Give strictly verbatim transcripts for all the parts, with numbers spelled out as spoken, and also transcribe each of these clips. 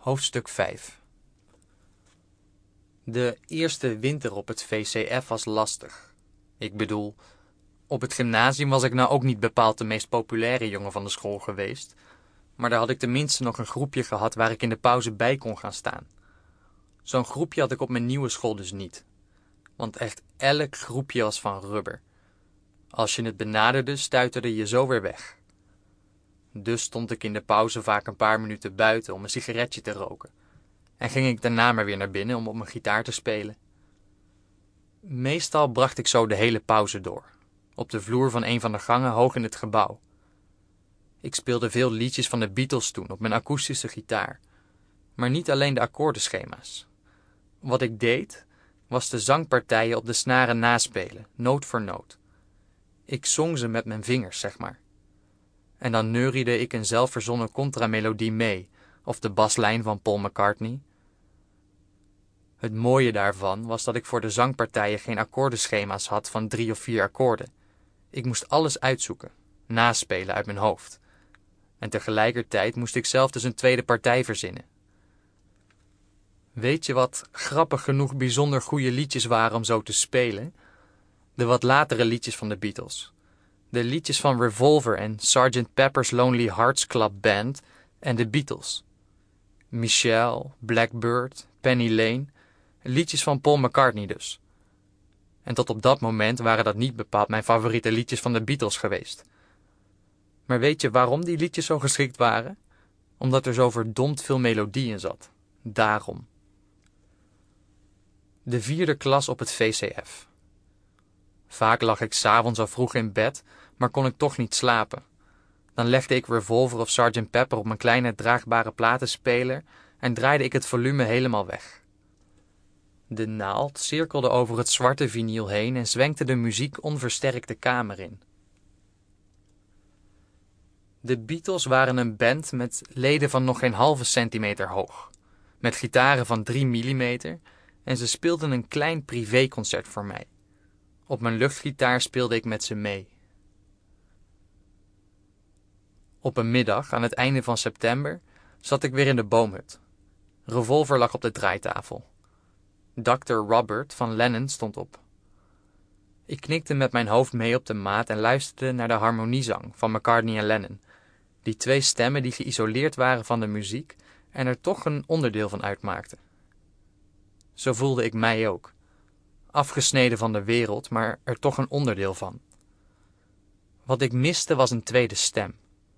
Hoofdstuk vijf. De eerste winter op het V C F was lastig. Ik bedoel, op het gymnasium was ik nou ook niet bepaald de meest populaire jongen van de school geweest, maar daar had ik tenminste nog een groepje gehad waar ik in de pauze bij kon gaan staan. Zo'n groepje had ik op mijn nieuwe school dus niet, want echt elk groepje was van rubber. Als je het benaderde, stuiterde je zo weer weg. Dus stond ik in de pauze vaak een paar minuten buiten om een sigaretje te roken. En ging ik daarna maar weer naar binnen om op mijn gitaar te spelen. Meestal bracht ik zo de hele pauze door, op de vloer van een van de gangen hoog in het gebouw. Ik speelde veel liedjes van de Beatles toen op mijn akoestische gitaar, maar niet alleen de akkoordenschema's. Wat ik deed, was de zangpartijen op de snaren naspelen, noot voor noot. Ik zong ze met mijn vingers, zeg maar. En dan neuriede ik een zelfverzonnen contramelodie mee, of de baslijn van Paul McCartney. Het mooie daarvan was dat ik voor de zangpartijen geen akkoordenschema's had van drie of vier akkoorden. Ik moest alles uitzoeken, naspelen uit mijn hoofd. En tegelijkertijd moest ik zelf dus een tweede partij verzinnen. Weet je wat grappig genoeg bijzonder goede liedjes waren om zo te spelen? De wat latere liedjes van de Beatles. De liedjes van Revolver en sergeant Pepper's Lonely Hearts Club Band en de Beatles. Michelle, Blackbird, Penny Lane, liedjes van Paul McCartney dus. En tot op dat moment waren dat niet bepaald mijn favoriete liedjes van de Beatles geweest. Maar weet je waarom die liedjes zo geschikt waren? Omdat er zo verdomd veel melodie in zat. Daarom. De vierde klas op het V C F. Vaak lag ik 's avonds al vroeg in bed, maar kon ik toch niet slapen. Dan legde ik Revolver of sergeant Pepper op mijn kleine draagbare platenspeler en draaide ik het volume helemaal weg. De naald cirkelde over het zwarte vinyl heen en zwenkte de muziek onversterkt de kamer in. De Beatles waren een band met leden van nog geen halve centimeter hoog, met gitaren van drie millimeter en ze speelden een klein privéconcert voor mij. Op mijn luchtgitaar speelde ik met ze mee. Op een middag, aan het einde van september, zat ik weer in de boomhut. Revolver lag op de draaitafel. dokter Robert van Lennon stond op. Ik knikte met mijn hoofd mee op de maat en luisterde naar de harmoniezang van McCartney en Lennon. Die twee stemmen die geïsoleerd waren van de muziek en er toch een onderdeel van uitmaakten. Zo voelde ik mij ook. Afgesneden van de wereld, maar er toch een onderdeel van. Wat ik miste was een tweede stem.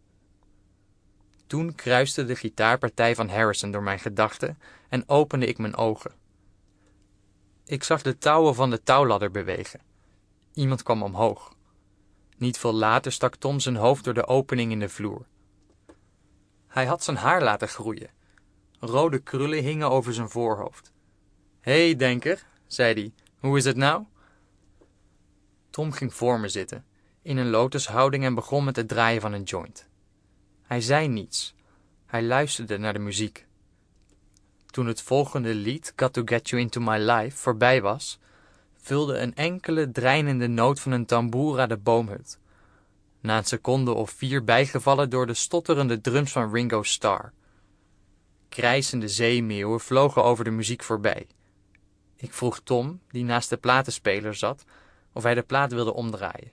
Toen kruiste de gitaarpartij van Harrison door mijn gedachten en opende ik mijn ogen. Ik zag de touwen van de touwladder bewegen. Iemand kwam omhoog. Niet veel later stak Tom zijn hoofd door de opening in de vloer. Hij had zijn haar laten groeien. Rode krullen hingen over zijn voorhoofd. "Hé, hey, denker," zei hij, "hoe is het nou?" Tom ging voor me zitten, in een lotushouding en begon met het draaien van een joint. Hij zei niets. Hij luisterde naar de muziek. Toen het volgende lied, Got to Get You Into My Life, voorbij was, vulde een enkele dreinende noot van een tamboera de boomhut. Na een seconde of vier bijgevallen door de stotterende drums van Ringo Starr. Krijsende zeemeeuwen vlogen over de muziek voorbij. Ik vroeg Tom, die naast de platenspeler zat, of hij de plaat wilde omdraaien.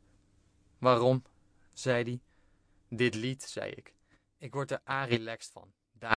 "Waarom?" zei hij. "Dit lied," zei ik. "Ik word er a-relaxed van."